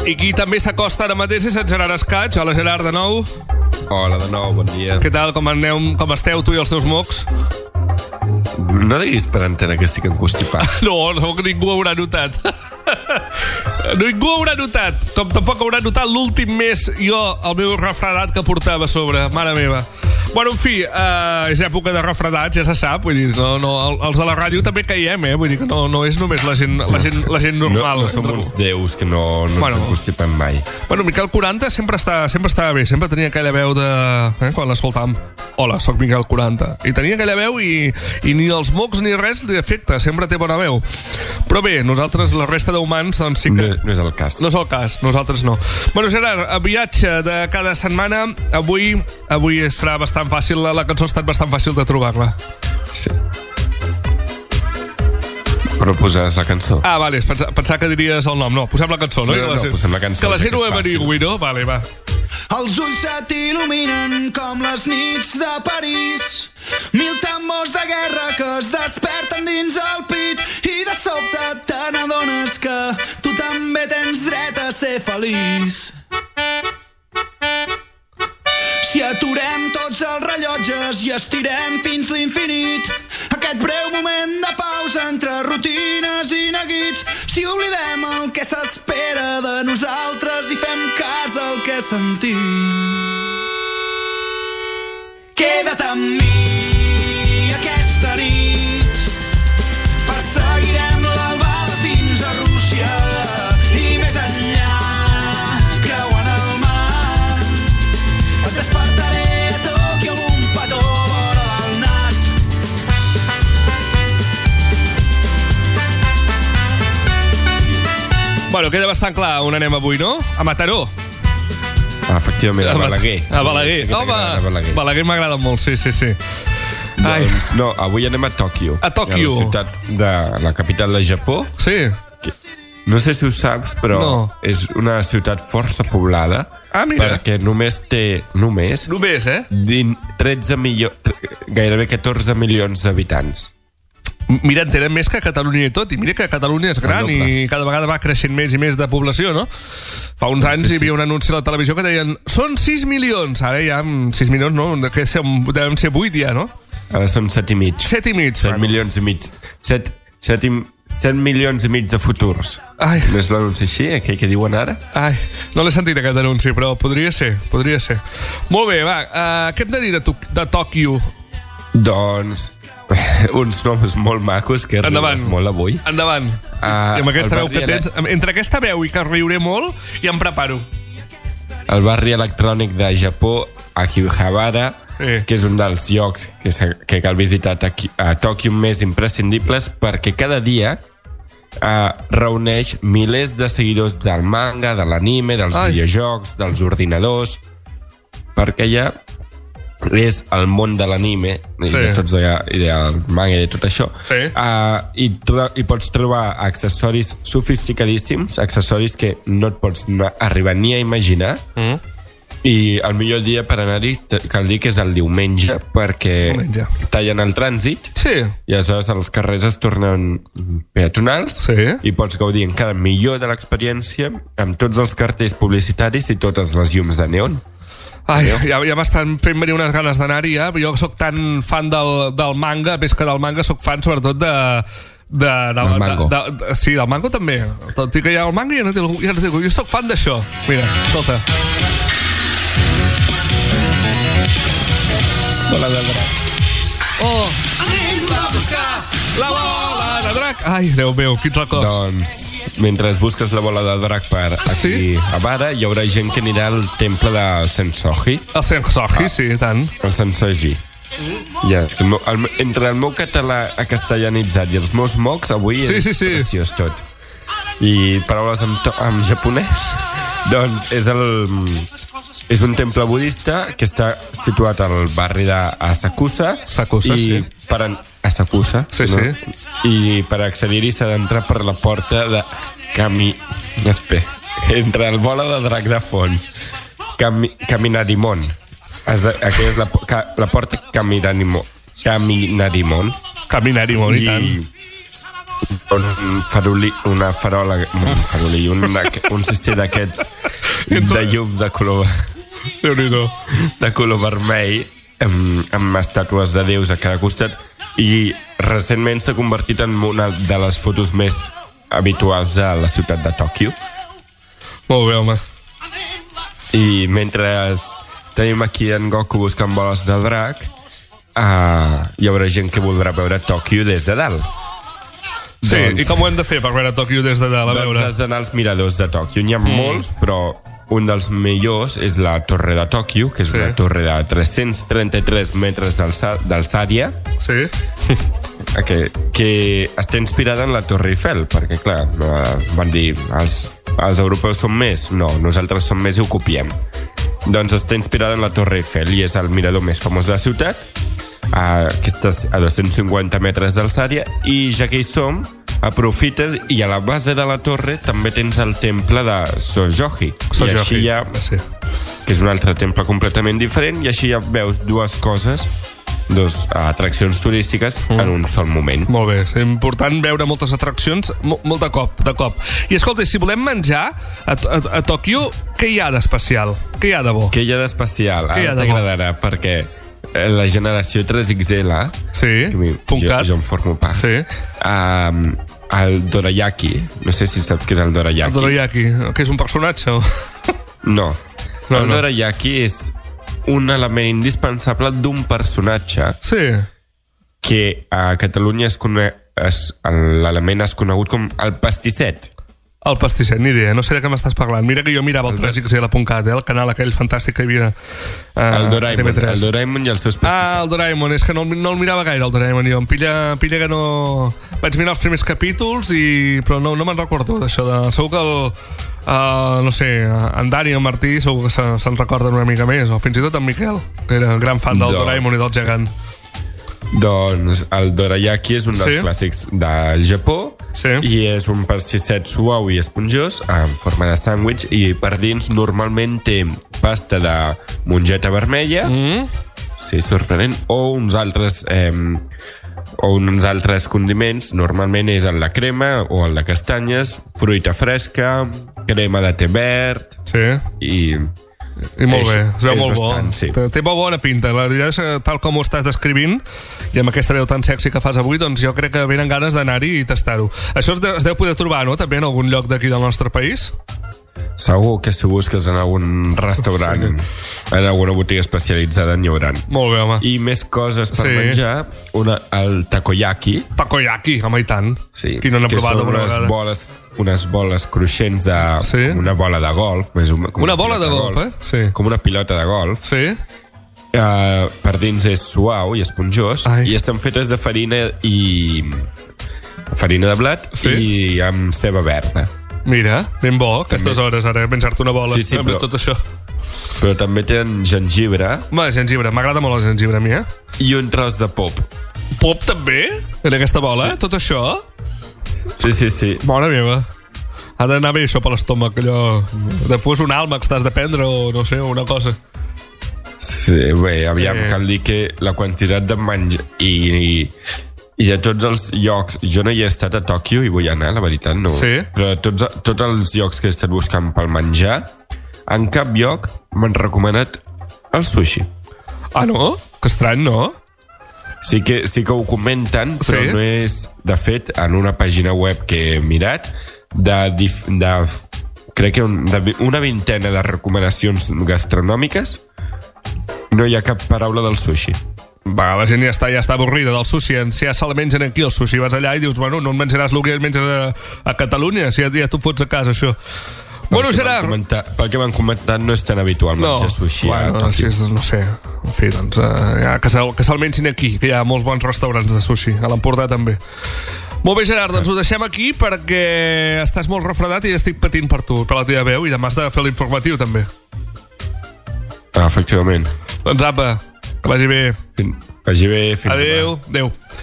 I qui també s'acosta ara mateix és el Gerard Escaig. Hola, Gerard, de nou. Hola, de nou, bon dia. Què tal, com esteu tu i els teus mocs? No diguis per antena que estic encostipat. No, que ningú ho haurà notat. Ningú ho haurà notat. Com tampoc haurà notat l'últim mes jo el meu refredat que portava a sobre. Mare meva. Bueno, en fi, és època de refredats, ja se sap. Vull dir, els de la ràdio també caiem, Vull dir que no és només la gent normal. No som uns déus que no s'encostipem mai. Bueno, Miquel 40 sempre estava bé. Sempre tenia aquella veu de... quan l'escoltàvem. Hola, sóc Miquel 40. I tenia aquella veu i ni els mocs ni res li afecta. Sempre té bona veu. Però bé, nosaltres, la resta d'humans, doncs sí que... No és el cas. No és el cas, nosaltres no. Bueno, Gerard, a viatge de cada setmana, avui serà bastant fàcil, la cançó ha estat bastant fàcil de trobar-la. Sí. Però poses la cançó. Ah, vale, pensava que diries el nom. No, posem la cançó, no? No, posem la cançó. Que la gent ho averigui, no? Vale, va. Els ulls se t'il·luminen com les nits de París. 1000 tambors de guerra que es desperten dins el pit i de sobte te n'adones que tu també tens dret a ser feliç. Si aturem tots els rellotges i estirem fins l'infinit, aquest breu moment de pausa entre rutines i neguits, si oblidem el que s'espera de nosaltres i fem cas al que sentim. Queda't amb mi aquesta nit, perseguirem l'albada fins a Rússia i més enllà, creuant el mar, et despertaré a Tòquio amb un petó vora del nas. Bueno, queda bastant clar on anem avui, no? A Mataró. Efectivament, a Balaguer. A Balaguer. Home, Balaguer m'agrada molt, sí. Doncs no, avui anem a Tòquio. A Tòquio. A la ciutat de la capital de Japó. Sí. No sé si ho saps, però és una ciutat força poblada. Ah, mira. Perquè només té... Només, 13 milions... Gairebé 14 milions d'habitants. Mira, en tenen més que Catalunya i tot. I mira que Catalunya és gran i cada vegada va creixent més i més de població, no? Fa uns anys hi havia un anunci a la televisió que deien són 6 milions. Ara ja 6 milions, no? Devem ser 8 ja, no? Ara són 7 i mig. 7 i mig. 7 milions i mig. 7 milions i mig de futurs. Ai. No és l'anunci així, aquell que diuen ara? Ai, no l'he sentit aquest anunci, però podria ser. Molt bé, va, què hem de dir de Tòquio? Doncs uns noms molt macos que riuràs molt avui. Endavant. I amb aquesta veu que tens, entre aquesta veu i que riuré molt, ja em preparo. El barri electrònic de Japó, Akihabara, que és un dels llocs que cal visitar a Tòquio més imprescindibles perquè cada dia reuneix milers de seguidors del manga, de l'anime, dels videojocs, dels ordinadors, perquè ja és el món de l'anime i del manga i de tot això, i pots trobar accessoris sofisticadíssims, accessoris que no et pots arribar ni a imaginar. I el millor dia per anar-hi cal dir que és el diumenge, perquè tallen el trànsit i aleshores els carrers es tornen peatonals i pots gaudir encara millor de l'experiència amb tots els cartells publicitaris i totes les llums de neon. Ai, ja m'estan fent venir unes ganes d'anar-hi, Jo que sóc tan fan del manga, més que del manga sóc fan sobretot del mango. Sí, del mango també. Tot i que hi ha el manga ja no té algú. Jo sóc fan d'això. Mira, escolta. Bola de drac. Anem a buscar la bola de drac. Ai, Déu meu, quins records. Doncs mentre busques la bola de drac per aquí a Vara, hi haurà gent que anirà al temple del Sensoji. El Sensoji, sí, tant. El Sensoji. Entre el meu català castellanitzat i els meus mocs, avui és preciós tot. I paraules en japonès. Doncs és un temple budista que està situat al barri d'Asakusa. Asakusa, i per accedir-hi s'ha d'entrar per la porta de entre el bola de drac de fons, Kaminarimon. Aquesta és la porta Kaminarimon. Kaminarimon, i tant. una farola, un cistell d'aquests de llum de color vermell amb estàtues de déus a cada costat, i recentment s'ha convertit en una de les fotos més habituals a la ciutat de Tòquio. Molt bé, home. I mentre tenim aquí en Goku buscant boles de drac, hi haurà gent que voldrà veure Tòquio des de dalt. Sí, doncs, i com ho hem de fer per veure Tòquio des de dalt? Doncs has d'anar als miradors de Tòquio. N'hi ha molts, però un dels millors és la Torre de Tòquio, que és una torre de 333 metres d'alçària, que està inspirada en la Torre Eiffel, perquè, clar, van dir, els europeus som més? No, nosaltres som més i ho copiem. Doncs està inspirada en la Torre Eiffel i és el mirador més famós de la ciutat, que està a 250 metres d'alçària, i ja que hi som, aprofites i a la base de la torre també tens el temple de Sojoji, i així ja, que és un altre temple completament diferent, i així ja veus dues coses, dos atraccions turístiques en un sol moment. Molt bé, és important veure moltes atraccions molt de cop. I escolta, si volem menjar a Tòquio, què hi ha d'especial? Què hi ha de bo? Què hi ha d'especial? Ara t'agradarà, perquè la generació 3XL, jo en formo part, el dorayaki, no sé si saps què és el dorayaki. El dorayaki, que és un personatge? No. El dorayaki és un element indispensable d'un personatge que a Catalunya l'element és conegut com el pastisset. El pastisset, ni idea, no sé de què m'estàs parlant. Mira que jo mirava el 3XL.cat, el canal aquell fantàstic que hi havia el Doraemon i els seus pastissets. El Doraemon, és que no el mirava gaire, el Doraemon. Jo em pilla que no... Vaig mirar els primers capítols, però no me'n recordo d'això. Segur que no sé, en Dani o en Martí segur que se'n recorden una mica més, o fins i tot en Miquel, que era gran fan del Doraemon i del gegant. Doncs el dorayaki és un dels clàssics del Japó, i és un pastisset suau i esponjós en forma de sàndwich, i per dins normalment té pasta de mongeta vermella, sorprenent, o uns altres condiments. Normalment és el de crema o el de castanyes, fruita fresca, crema de té verd, i molt bé, es veu molt bo. Té molt bona pinta. La veritat és que, tal com ho estàs descrivint, i amb aquesta veu tan sexy que fas avui, doncs jo crec que venen ganes d'anar-hi i tastar-ho. Això es deu poder trobar, no?, també en algun lloc d'aquí del nostre país? Segur que si busques en algun restaurant, en alguna botiga especialitzada, n'hi haurà. Molt bé, home. I més coses per menjar, el takoyaki. Takoyaki, home, i tant. Qui no n'ha provat una vegada? Unes boles cruixents de una bola de golf. Una bola de golf, com una pilota de golf. Per dins és suau i esponjós, i estan fetes de farina de blat i amb ceba verda. Mira, ben bo, aquestes hores, ara, menjar-te una bola amb tot això. Però també tenen gengibre. Gengibre, m'agrada molt el gengibre a mi, I un tros de pop. Pop també? En aquesta bola? Tot això? Sí. Mare meva. Ha d'anar bé això per l'estómac, allò... Després un àlmax t'has de prendre o no sé, una cosa. Sí, bé, aviam, cal dir que la quantitat de menjar i de tots els llocs... Jo no hi he estat a Tòquio i vull anar, la veritat, no. Però tots els llocs que he estat buscant pel menjar, en cap lloc m'han recomanat el sushi. Ah, no? Que estrany, no? Sí que ho comenten, però no és... De fet, en una pàgina web que he mirat, crec que una vintena de recomanacions gastronòmiques, no hi ha cap paraula del sushi. Va, la gent ja està avorrida del sushi. Si ja se'l mengen aquí, el sushi, vas allà i dius, bueno, no en menjaràs el que et menges a Catalunya, si ja t'ho fots a casa, això. Bueno, Gerard... Pel que m'han comentat, no és tan habitual menjar sushi. No sé. En fi, doncs, que se'l menjin aquí, que hi ha molts bons restaurants de sushi. A l'Empordà també. Molt bé, Gerard, doncs ho deixem aquí perquè estàs molt refredat i estic patint per tu, per la teva veu, i demà has de fer l'informatiu, també. Efectivament. Doncs apa, que vagi bé. Vagi bé, fins demà. Adéu.